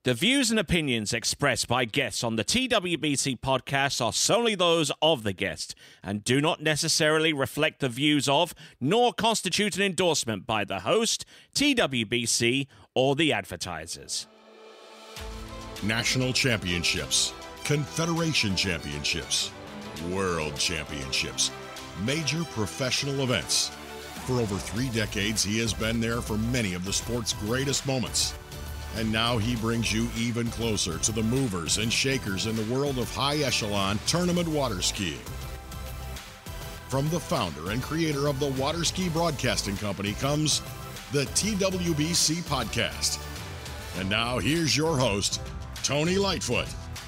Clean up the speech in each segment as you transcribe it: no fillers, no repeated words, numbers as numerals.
The views and opinions expressed by guests on the TWBC podcast are solely those of the guest and do not necessarily reflect the views of, nor constitute an endorsement by the host, TWBC, or the advertisers. National championships, Confederation championships, World championships, major professional events. For over 3 decades, he has been there for many of the sport's greatest moments. And now he brings you even closer to the movers and shakers in the world of high-echelon tournament water skiing. From the founder and creator of the Water Ski Broadcasting Company comes the TWBC Podcast. And now here's your host, Tony Lightfoot.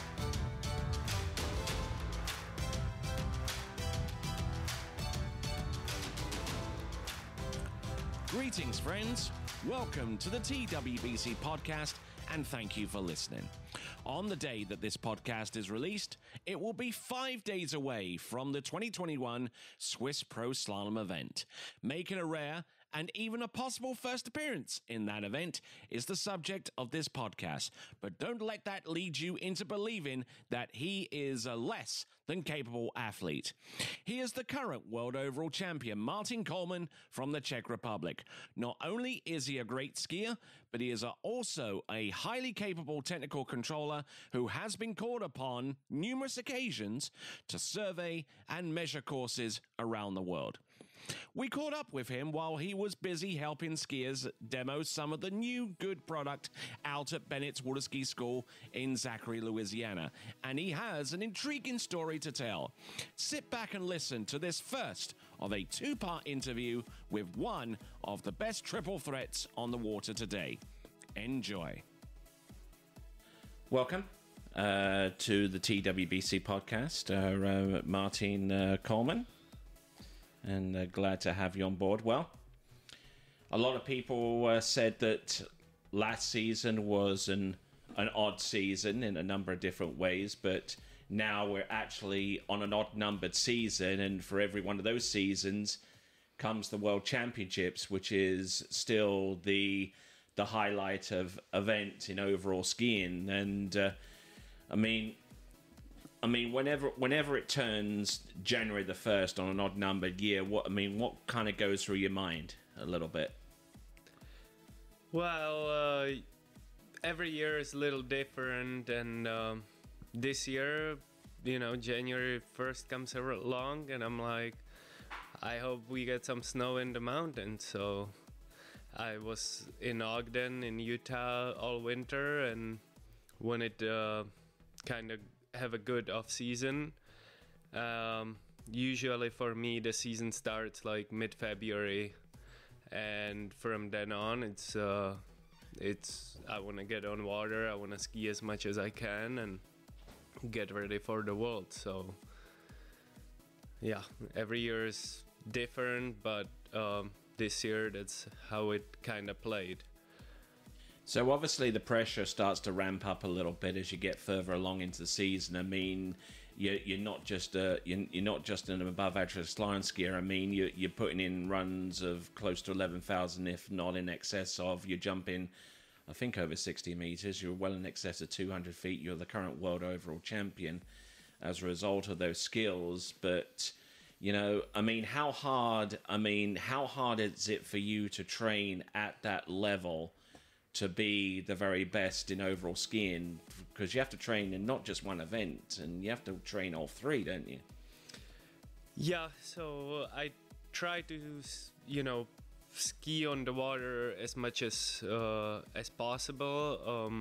Greetings, friends. Welcome to the TWBC podcast, and thank you for listening. On the day that this podcast is released, it will be 5 days away from the 2021 Swiss Pro Slalom event. Making a rare and even a possible first appearance in that event is the subject of this podcast. But don't let that lead you into believing that he is a less than capable athlete. He is the current world overall champion, Martin Coleman from the Czech Republic. Not only is he a great skier, but he is also a highly capable technical controller who has been called upon numerous occasions to survey and measure courses around the world. We caught up with him while he was busy helping skiers demo some of the new good product out at Bennett's Water Ski School in Zachary, Louisiana, and he has an intriguing story to tell. Sit back and listen to this first of a 2-part interview with one of the best triple threats on the water today. Enjoy. Welcome to the TWBC podcast, Martin Coleman. And glad to have you on board. Well, a lot of people said that last season was an odd season in a number of different ways, but now we're actually on an odd-numbered season, and for every one of those seasons comes the World Championships, which is still the highlight of event in overall skiing. And I mean, whenever it turns January the 1st on an odd-numbered year, what kind of goes through your mind a little bit? Well, every year is a little different, and this year, January 1st comes along, and I'm like, I hope we get some snow in the mountains. So I was in Ogden in Utah all winter, and when it kind of have a good off season. Usually for me the season starts like mid-February, and from then on it's I want to get on water, I want to ski as much as I can and get ready for the world. So yeah, every year is different, but this year that's how it kind of played. So obviously the pressure starts to ramp up a little bit as you get further along into the season. I mean, you're not just an above average slalom skier. I mean, you're putting in runs of close to 11,000, if not in excess of. You're jumping, I think, over 60 meters. You're well in excess of 200 feet. You're the current world overall champion as a result of those skills. But how hard is it for you to train at that level to be the very best in overall skiing? Because you have to train in not just one event, and you have to train all 3, don't you? Yeah, so I try to, ski on the water as much as possible.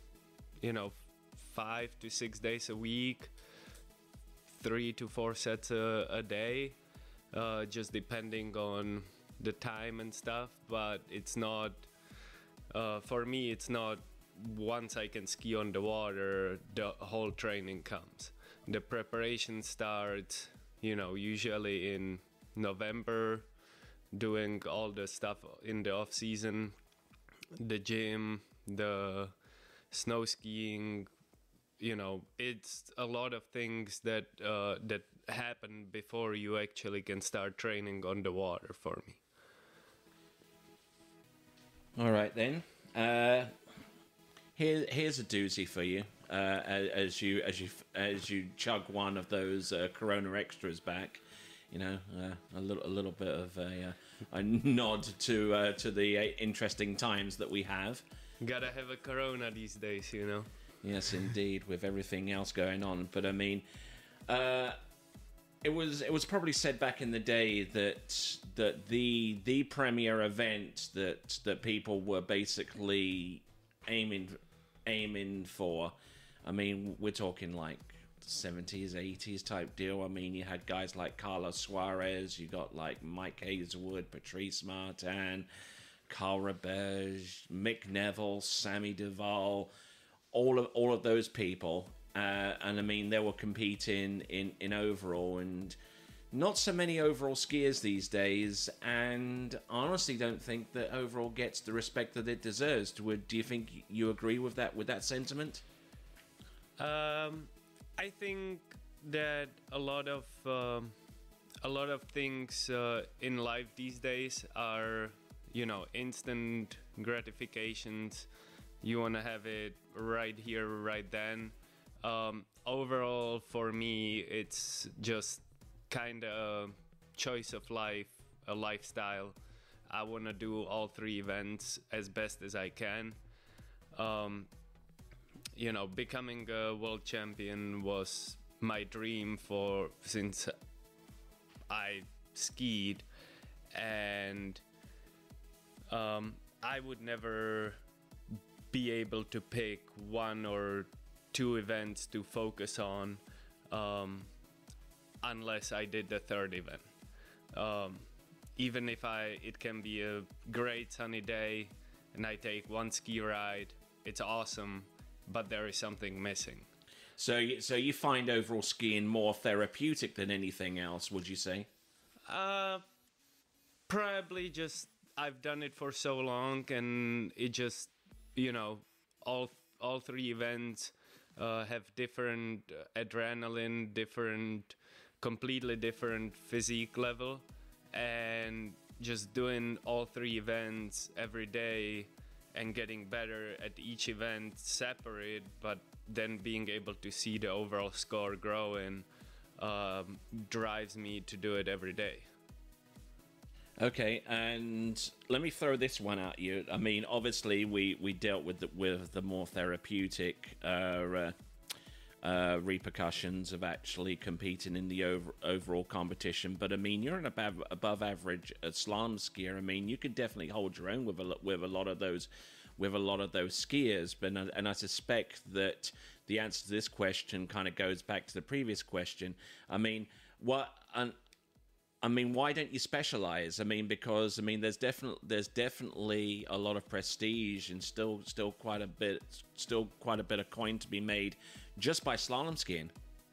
5 to 6 days a week, 3 to 4 sets a day, just depending on the time and stuff. But it's not. For me, it's not once I can ski on the water, the whole training comes. The preparation starts, usually in November, doing all the stuff in the off season, the gym, the snow skiing. It's a lot of things that happen before you actually can start training on the water for me. All right then. Here's a doozy for you. As you chug one of those Corona Extras back, a little bit of a nod to the interesting times that we have. Gotta have a Corona these days, Yes, indeed, with everything else going on. But I mean, it was probably said back in the day that the premier event that people were basically aiming for. I mean, we're talking like 70s, 80s type deal. I mean, you had guys like Carlos Suarez, you got like Mike Hazelwood, Patrice Martin, Carl Rebage, Mick Neville, Sammy Duvall, all of those people. And I mean, they were competing in overall, and not so many overall skiers these days. And I honestly don't think that overall gets the respect that it deserves. Do you think you agree with that sentiment? I think that a lot of things in life these days are, instant gratifications. You want to have it right here, right then. Overall, for me, it's just kind of choice of life, a lifestyle. I want to do all 3 events as best as I can. Becoming a world champion was my dream since I skied, and I would never be able to pick 1 or 2 events to focus on unless I did the 3rd event. Even if it can be a great sunny day and I take 1 ski ride, it's awesome, but there is something missing. So you find overall skiing more therapeutic than anything else, would you say? Probably just I've done it for so long, and it just, all 3 events have different adrenaline, completely different physique level, and just doing all 3 events every day and getting better at each event separate, but then being able to see the overall score growing drives me to do it every day. Okay, and let me throw this one at you. I mean, obviously we dealt with the more therapeutic repercussions of actually competing in the overall competition, but I mean, you're an above average slalom skier. I mean, you could definitely hold your own with a lot of those skiers. But and I suspect that the answer to this question kind of goes back to the previous question. I mean, why don't you specialize? I mean, because there's definitely a lot of prestige and still quite a bit of coin to be made just by slalom skiing.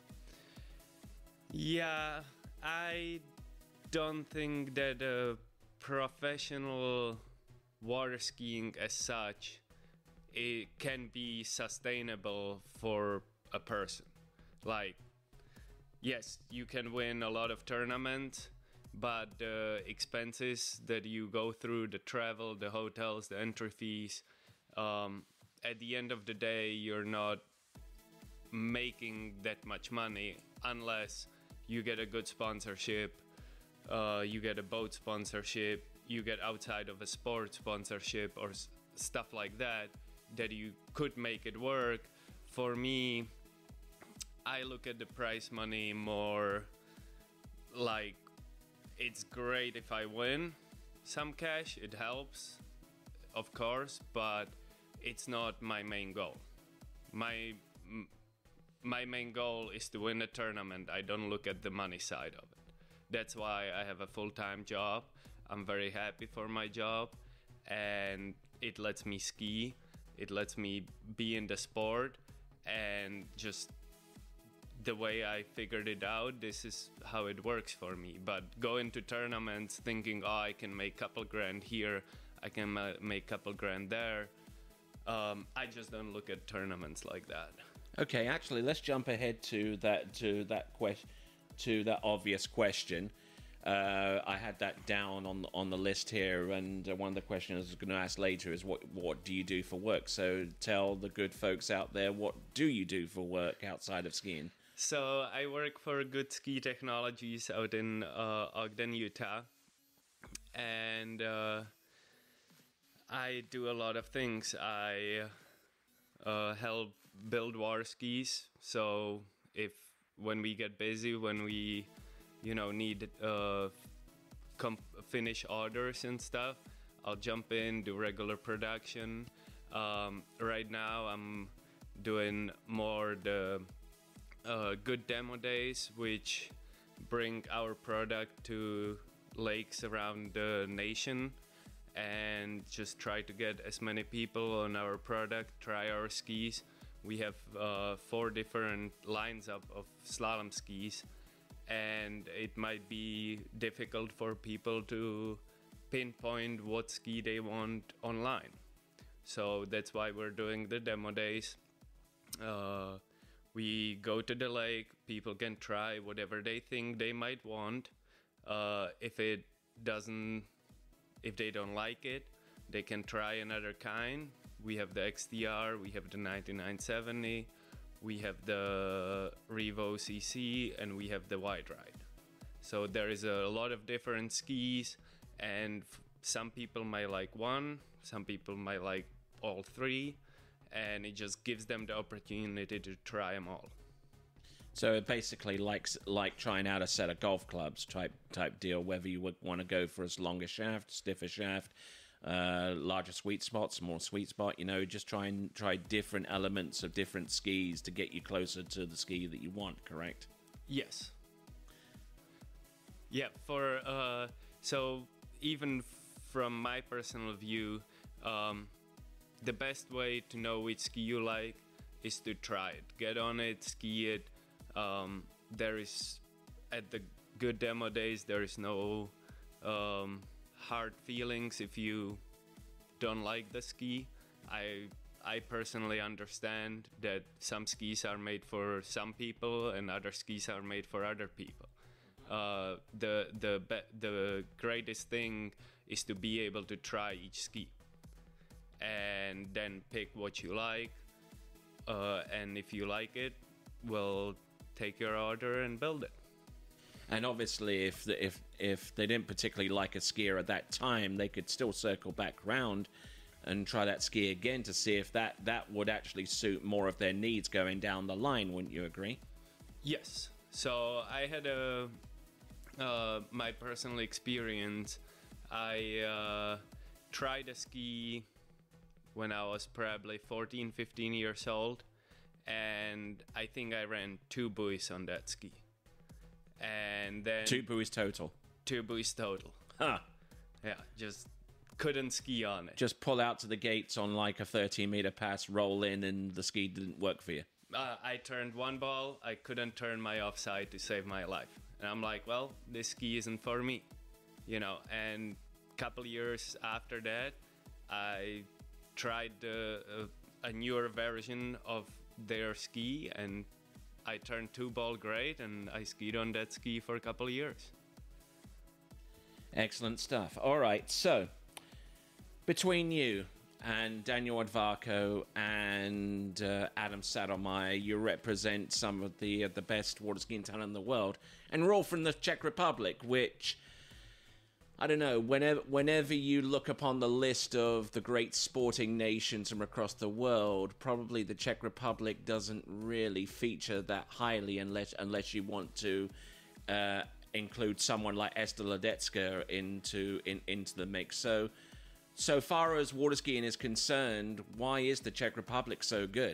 Yeah, I don't think that professional water skiing as such, it can be sustainable for a person. Like, yes, you can win a lot of tournaments, but the expenses that you go through, the travel, the hotels, the entry fees, at the end of the day, you're not making that much money unless you get a good sponsorship, you get a boat sponsorship, you get outside of a sport sponsorship or stuff like that you could make it work. For me, I look at the prize money more like, it's great if I win some cash, it helps, of course, but it's not my main goal. My main goal is to win a tournament. I don't look at the money side of it. That's why I have a full-time job. I'm very happy for my job, and it lets me ski. It lets me be in the sport, and just the way I figured it out, this is how it works for me. But going to tournaments thinking, I can make a couple grand here, I can make a couple grand there, I just don't look at tournaments like that. Okay, actually, let's jump ahead to that obvious question. I had that down on the list here, and one of the questions I was going to ask later is what do you do for work? So tell the good folks out there, what do you do for work outside of skiing? So I work for Good Ski Technologies out in Ogden, Utah, and I do a lot of things. I help build water skis. So when we get busy, when we need finish orders and stuff, I'll jump in, do regular production. Right now I'm doing more the good demo days, which bring our product to lakes around the nation and just try to get as many people on our product, try our skis. We have 4 different lines of slalom skis, and it might be difficult for people to pinpoint what ski they want online. So that's why we're doing the demo days. We go to the lake, people can try whatever they think they might want. If they don't like it, they can try another kind. We have the XTR, we have the 9970, we have the Revo CC, and we have the Wide Ride. So there is a lot of different skis, and some people might like one, some people might like all 3, and it just gives them the opportunity to try them all. So it basically like trying out a set of golf clubs type deal, whether you would want to go for a longer shaft, stiffer shaft, larger sweet spot, small sweet spot, just try different elements of different skis to get you closer to the ski that you want, correct? Yes. Yeah, so even from my personal view, the best way to know which ski you like is to try it. Get on it, ski it. There is, at the good demo days, there is no hard feelings if you don't like the ski. I personally understand that some skis are made for some people and other skis are made for other people. The greatest thing is to be able to try each ski and then pick what you like, and if you like it, we'll take your order and build it. And obviously, if they didn't particularly like a skier at that time, they could still circle back round and try that ski again to see if that would actually suit more of their needs going down the line. Wouldn't you agree? Yes. So I had my personal experience. I tried a ski when I was probably 14, 15 years old, and I think I ran 2 buoys on that ski. And then 2 buoys total. 2 buoys total. Huh. Yeah, just couldn't ski on it. Just pull out to the gates on like a 13-meter pass, roll in, and the ski didn't work for you. I turned one ball. I couldn't turn my offside to save my life. And I'm like, well, this ski isn't for me. And a couple years after that, I tried a newer version of their ski, and I turned 2-ball great, and I skied on that ski for a couple of years. Excellent stuff. All right, so between you and Daniel Odvarko and Adam Sadomeyer, you represent some of the best water skiing talent in the world, and we're all from the Czech Republic, which, I don't know, whenever you look upon the list of the great sporting nations from across the world, probably the Czech Republic doesn't really feature that highly unless you want to include someone like Esther Ledecká into the mix. So far as water skiing is concerned, why is the Czech Republic so good?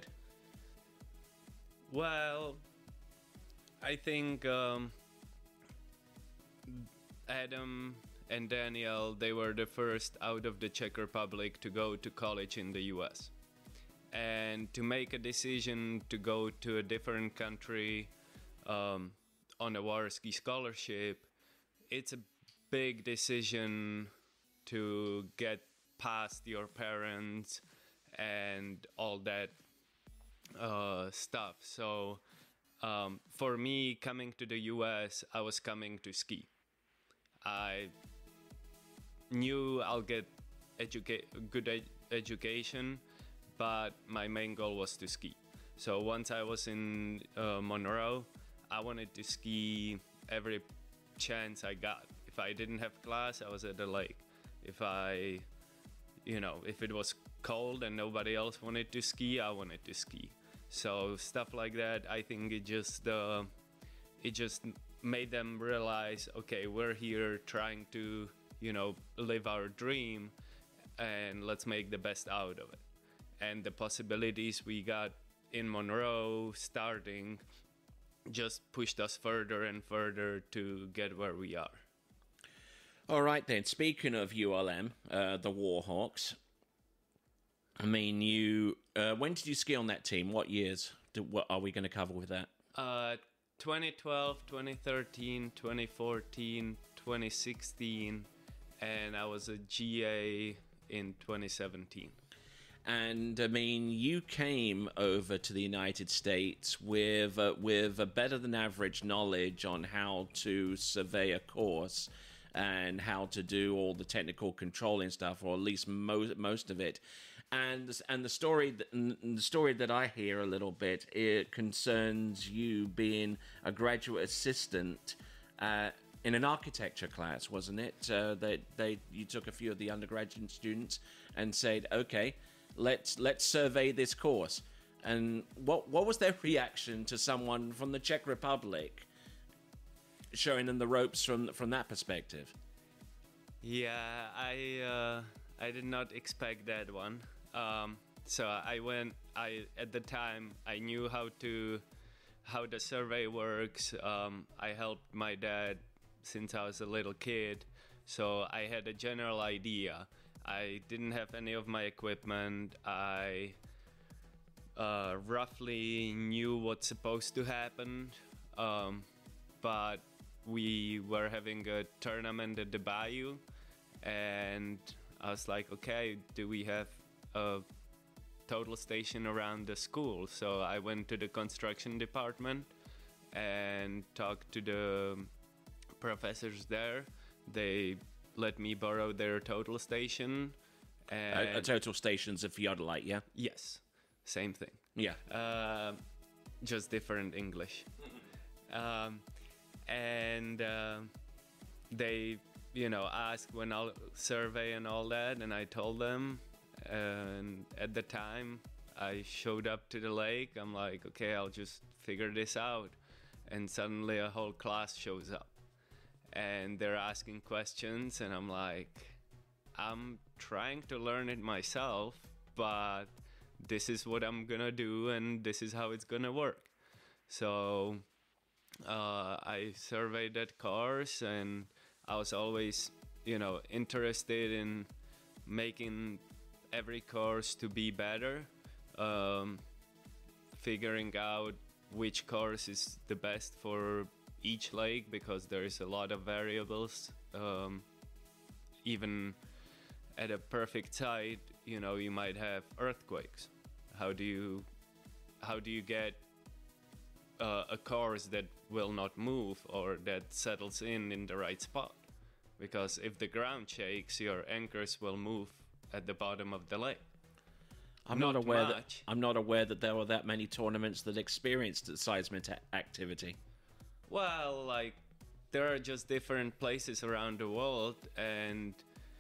Well, I think Adam and Daniel, they were the first out of the Czech Republic to go to college in the US. And to make a decision to go to a different country on a water ski scholarship, it's a big decision to get past your parents and all that stuff. So for me, coming to the US, I was coming to ski. I knew I'll get good education, but my main goal was to ski. So once I was in Monroe, I wanted to ski every chance I got. If I didn't have class, I was at the lake. If it was cold and nobody else wanted to ski, I wanted to ski. So stuff like that, I think it just made them realize, okay, we're here trying to, live our dream, and let's make the best out of it. And the possibilities we got in Monroe starting just pushed us further and further to get where we are. All right then, speaking of ULM, the Warhawks, I mean, when did you ski on that team? What years? What are we going to cover with that? 2012, 2013, 2014, 2016, and I was a GA in 2017. And I mean, you came over to the United States with a better than average knowledge on how to survey a course and how to do all the technical controlling stuff, or at least most of it. And the story that I hear a little bit, it concerns you being a graduate assistant in an architecture class, wasn't it? You took a few of the undergraduate students and said, okay, let's survey this course. And what was their reaction to someone from the Czech Republic showing them the ropes from that perspective? Yeah, I did not expect that one. So at the time I knew how the survey works. I helped my dad since I was a little kid, so I had a general idea. I didn't have any of my equipment. I roughly knew what's supposed to happen, but we were having a tournament at the Bayou, and I was like, okay, do we have a total station around the school? So I went to the construction department and talked to the professors there. They let me borrow their total station. And a total station's a theodolite, yeah? Yes, same thing. Yeah. Just different English. And they, asked when I'll survey and all that, and I told them. And at the time, I showed up to the lake. I'm like, okay, I'll just figure this out. And suddenly a whole class shows up. And they're asking questions, and I'm like, I'm trying to learn it myself, but this is what I'm gonna do, and this is how it's gonna work. So I surveyed that course, and I was always, interested in making every course to be better, figuring out which course is the best for each lake, because there is a lot of variables. Even at a perfect site, you might have earthquakes. How do you get a course that will not move or that settles in the right spot? Because if the ground shakes, your anchors will move at the bottom of the lake. I'm not aware that there were that many tournaments that experienced seismic activity. Well, there are just different places around the world, and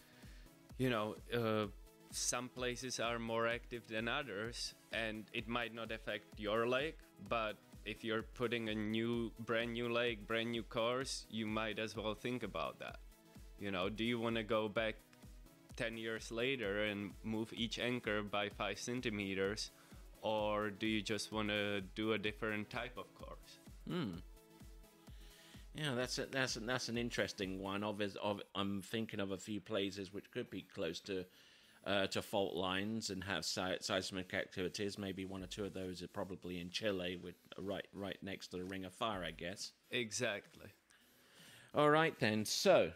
some places are more active than others, and it might not affect your lake, but if you're putting a brand new lake, brand new course, you might as well think about that. Do you want to go back 10 years later and move each anchor by 5 centimeters, or do you just want to do a different type of course? Yeah, that's an interesting one. I'm thinking of a few places which could be close to fault lines and have seismic activities. Maybe one or two of those are probably in Chile, with right next to the Ring of Fire, I guess. Exactly. All right then. So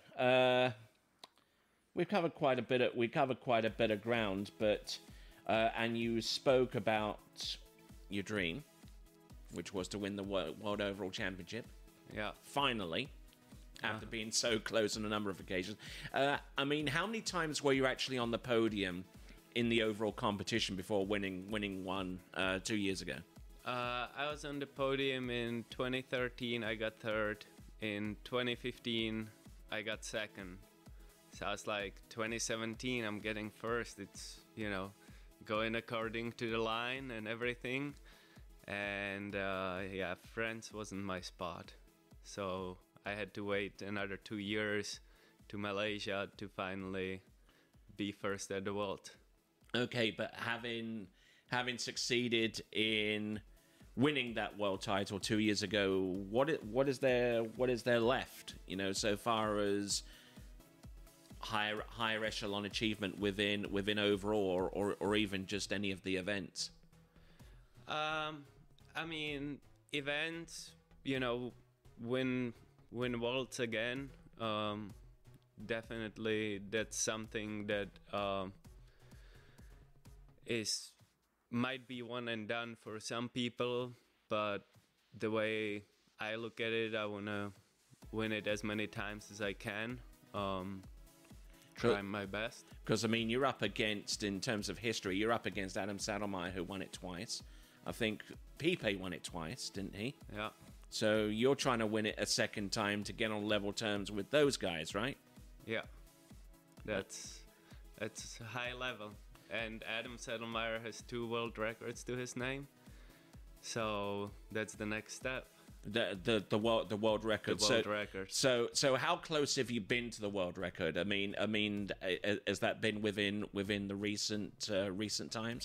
we covered quite a bit of ground, but and you spoke about your dream, which was to win the World Overall Championship. Yeah. Finally. after being so close on a number of occasions. I mean, how many times were you actually on the podium in the overall competition before winning one 2 years ago? I was on the podium in 2013. I got third. In 2015, I got second. So I was like, 2017, I'm getting first. It's, going according to the line and everything. And France wasn't my spot. So I had to wait another 2 years to Malaysia to finally be first at the world. Okay, but having succeeded in winning that world title 2 years ago, what is there left? So far as higher echelon achievement within overall, or even just any of the events. I mean, events, win worlds again. Definitely, that's something that might be one and done for some people, but the way I look at it, I want to win it as many times as I can. Try my best. Because, I mean, you're up against, in terms of history, you're up against Adam Sattelmeyer, who won it twice. I think Pipe won it twice, didn't he? Yeah. So you're trying to win it a second time to get on level terms with those guys, right? Yeah. That's high level. And Adam Sattelmeyer has 2 world records to his name. So that's the next step. The world record. The world record. So how close have you been to the world record? I mean, has that been within the recent times?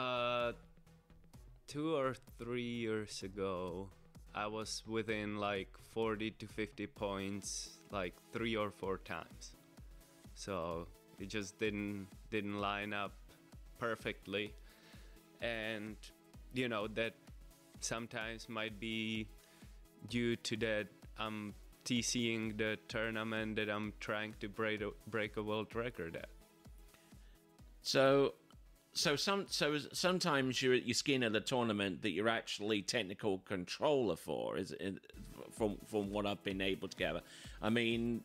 2 or 3 years ago, I was within like 40 to 50 points like 3 or 4 times. So it just didn't line up perfectly, and that sometimes might be due to that I'm TCing the tournament that I'm trying to break a world record at. So sometimes you're skiing at a tournament that you're actually technical controller for, is it, from what I've been able to gather. I mean,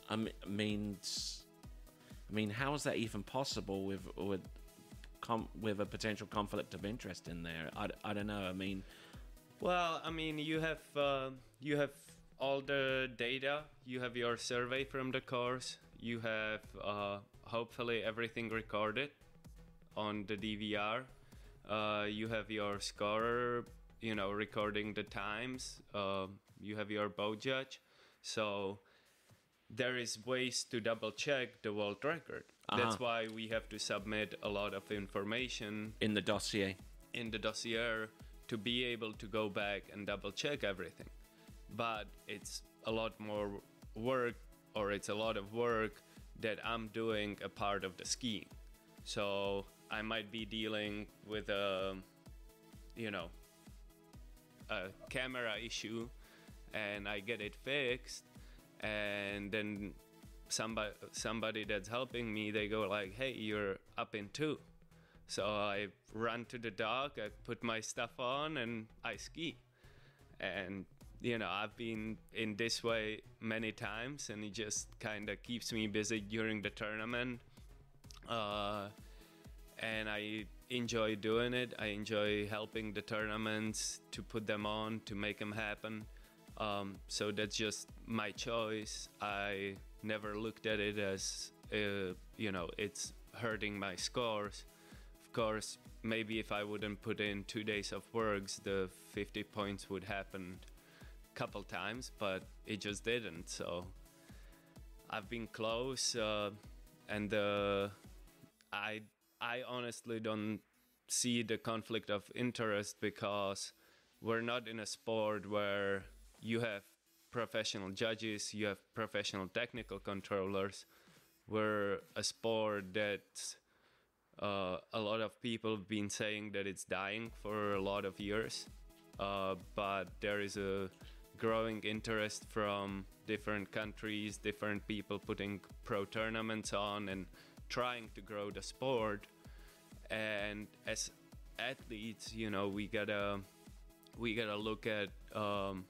how is that even possible with a potential conflict of interest in there? I don't know. I mean, well, you have all the data. You have your survey from the course. You have hopefully everything recorded on the DVR. You have your scorer, recording the times. You have your bow judge. So there is ways to double check the world record. That's why we have to submit a lot of information in the dossier. To be able to go back and double check everything. But it's a lot more work, or it's a lot of work that I'm doing a part of the skiing. So I might be dealing with a camera issue, and I get it fixed, and then somebody that's helping me, they go like, hey, you're up in 2. So I run to the dock, I put my stuff on, and I ski. And I've been in this way many times, and it just kind of keeps me busy during the tournament. And I enjoy doing it. I enjoy helping the tournaments to put them on, to make them happen. So that's just my choice. I never looked at it as, it's hurting my scores. Of course, maybe if I wouldn't put in 2 days of works, the 50 points would happen a couple times, but it just didn't. So I've been close, and I honestly don't see the conflict of interest, because we're not in a sport where you have professional judges, you have professional technical controllers. We're a sport that a lot of people have been saying that it's dying for a lot of years, but there is a growing interest from different countries, different people putting pro tournaments on and trying to grow the sport. And as athletes, we gotta look at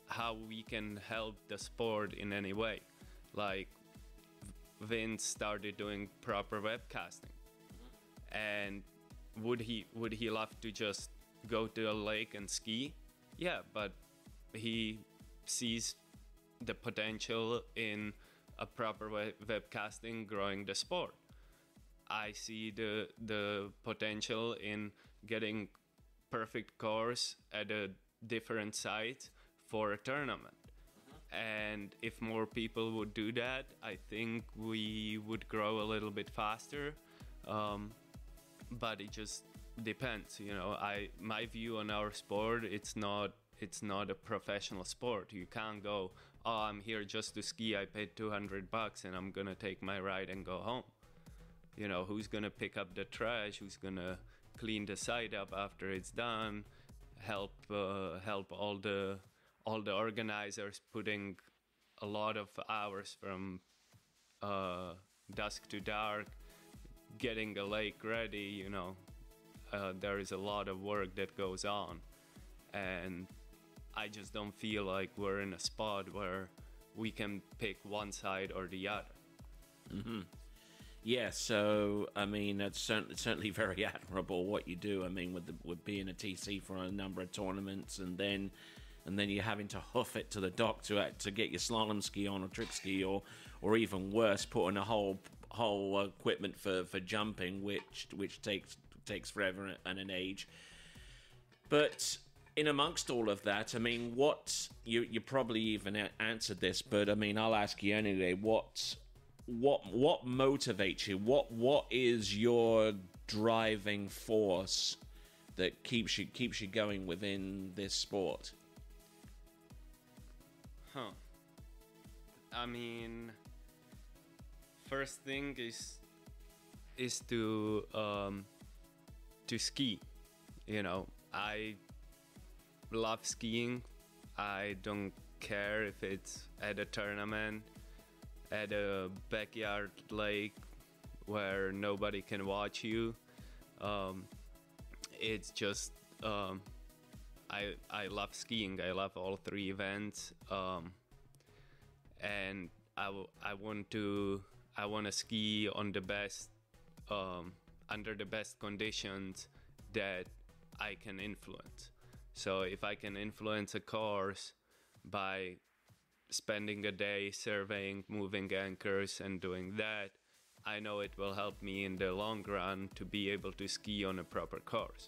how we can help the sport in any way. Like Vince started doing proper webcasting, and would he love to just go to a lake and ski? Yeah, but he sees the potential in a proper webcasting growing the sport. I see the potential in getting perfect course at a different site for a tournament. And if more people would do that, I think we would grow a little bit faster. But it just depends, you know. My view on our sport, it's not a professional sport. You can't go, oh, I'm here just to ski. I paid $200 and I'm gonna take my ride and go home. You know, who's gonna pick up the trash? Who's gonna clean the site up after it's done? Help all the organizers putting a lot of hours from dusk to dark, getting a lake ready. You know, there is a lot of work that goes on, and I just don't feel like we're in a spot where we can pick one side or the other. Mm-hmm. Yeah, so I mean, it's certainly very admirable what you do. I mean, with being a TC for a number of tournaments, and then you're having to hoof it to the dock to get your slalom ski on or trick ski, or even worse, putting a whole equipment for jumping, which takes forever and an age. But in amongst all of that, I mean, what you probably even answered this, but I mean, I'll ask you anyway. What motivates you? What is your driving force that keeps you going within this sport? I mean, first thing is to ski. You know, I love skiing. I don't care if it's at a tournament, at a backyard lake where nobody can watch you. It's just I love skiing. I love all three events, and I want to ski on the best under the best conditions that I can influence. So if I can influence a course by spending a day surveying, moving anchors and doing that, I know it will help me in the long run to be able to ski on a proper course.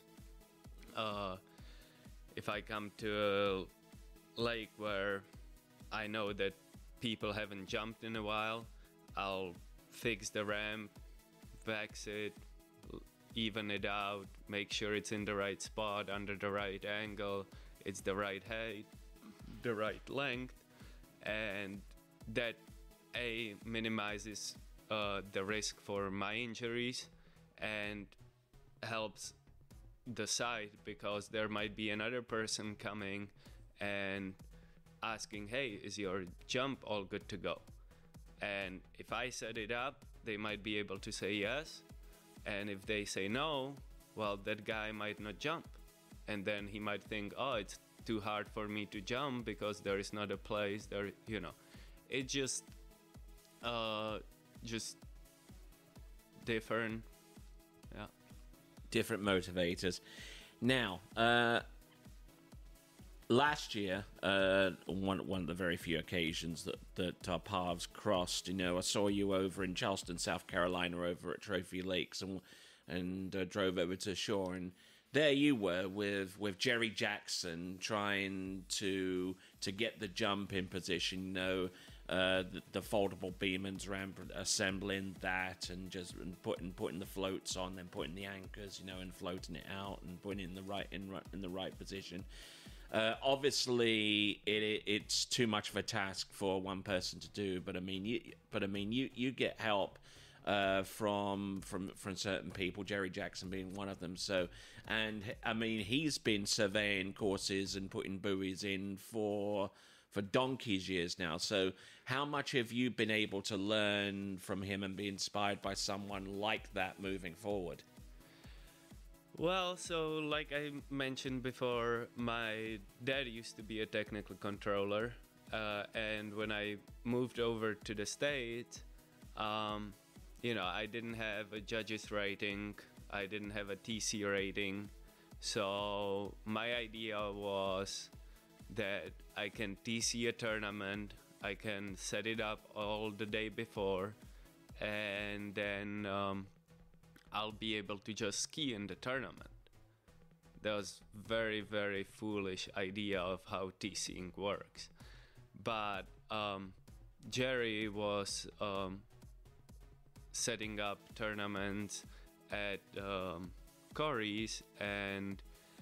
If I come to a lake where I know that people haven't jumped in a while, I'll fix the ramp, wax it, even it out, make sure it's in the right spot, under the right angle, it's the right height, the right length, and that minimizes the risk for my injuries and helps the site, because there might be another person coming and asking, hey, is your jump all good to go? And if I set it up, they might be able to say yes, and if they say no, well, that guy might not jump, and then he might think, oh, it's too hard for me to jump because there is not a place there, you know. It just different, yeah, different motivators. Now, last year, one of the very few occasions that our paths crossed, you know, I saw you over in Charleston, South Carolina, over at Trophy Lakes, and drove over to shore, and there you were with Jerry Jackson trying to get the jump in position, you know, the foldable Beeman's ramp, assembling that, and just putting the floats on, then putting the anchors, you know, and floating it out and putting it in the right position. Obviously, it's too much of a task for one person to do, but I mean, you get help from certain people, Jerry Jackson being one of them. So, and I mean, he's been surveying courses and putting buoys in for donkey's years now. So, how much have you been able to learn from him and be inspired by someone like that moving forward? Well, so like I mentioned before, my dad used to be a technical controller, and when I moved over to the States, I didn't have a judges rating, I didn't have a TC rating, so my idea was that I can TC a tournament, I can set it up all the day before, and then I'll be able to just ski in the tournament. That was very, very foolish idea of how TCing works. But Jerry was setting up tournaments at Corey's, and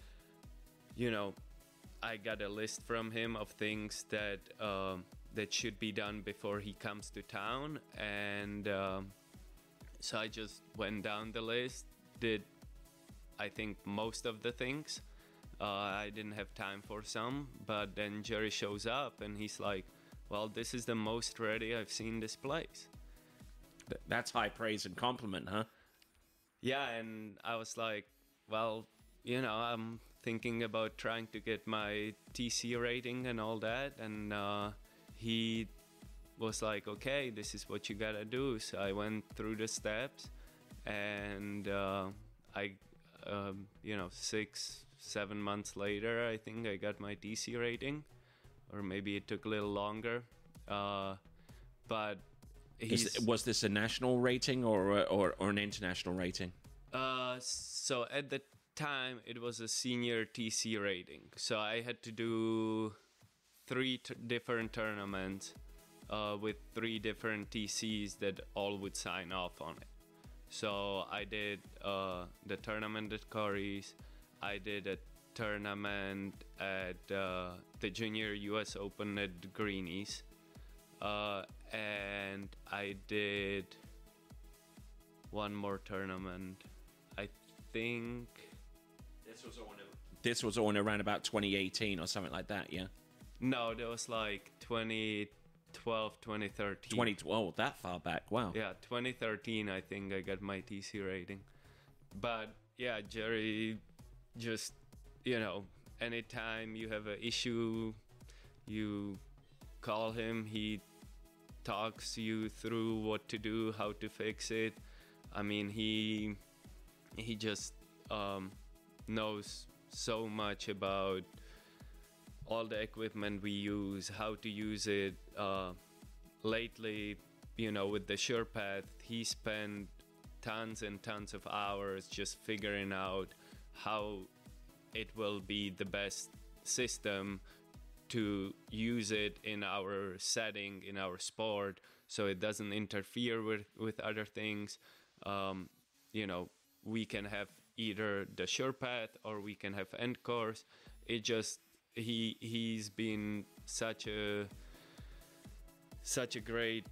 I got a list from him of things that that should be done before he comes to town, and so I just went down the list, did I think most of the things. I didn't have time for some, but then Jerry shows up and he's like, well, this is the most ready I've seen this place. That's high praise and compliment, huh? Yeah, and I was like, well, I'm thinking about trying to get my TC rating and all that, and he was like, okay, this is what you gotta do. So I went through the steps, and I 6-7 months later, I think I got my TC rating, or maybe it took a little longer, but was this a national rating or an international rating? So at the time it was a senior TC rating, so I had to do 3 different tournaments with 3 different TCs that all would sign off on it. So I did the tournament at Corey's, I did a tournament at the Junior US Open at Greenies, and I did one more tournament. I think this was on around about 2018 or something like that, yeah? No, that was like 2012, 2013. 2012, that far back, wow. Yeah, 2013, I think I got my TC rating. But yeah, Jerry just, anytime you have an issue, you call him, he talks you through what to do, how to fix it. I mean, he just knows so much about all the equipment we use, how to use it. Lately, with the SurePath, he spent tons and tons of hours just figuring out how it will be the best system to use it in our setting, in our sport, so it doesn't interfere with other things. We can have either the SurePath or we can have Endcourse. It just he's been such a great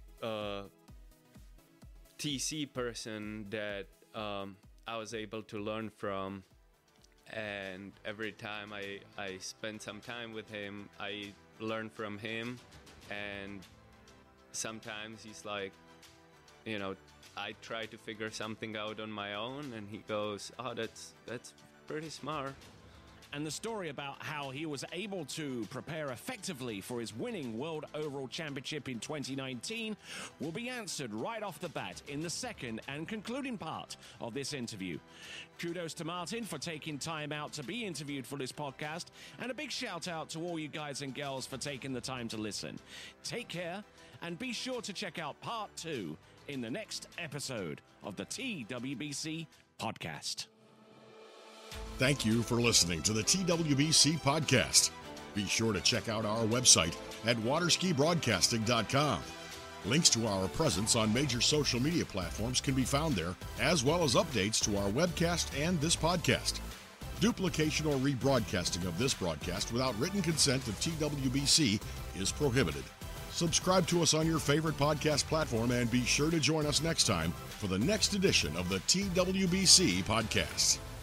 TC person that I was able to learn from, and every time I spend some time with him, I learn from him, and sometimes he's like, I try to figure something out on my own, and he goes, oh, that's pretty smart. And the story about how he was able to prepare effectively for his winning World Overall Championship in 2019 will be answered right off the bat in the second and concluding part of this interview. Kudos to Martin for taking time out to be interviewed for this podcast, and a big shout out to all you guys and girls for taking the time to listen. Take care, and be sure to check out part 2 in the next episode of the TWBC podcast. Thank you for listening to the TWBC podcast. Be sure to check out our website at waterskibroadcasting.com. Links to our presence on major social media platforms can be found there, as well as updates to our webcast and this podcast. Duplication or rebroadcasting of this broadcast without written consent of TWBC is prohibited. Subscribe to us on your favorite podcast platform, and be sure to join us next time for the next edition of the TWBC podcast.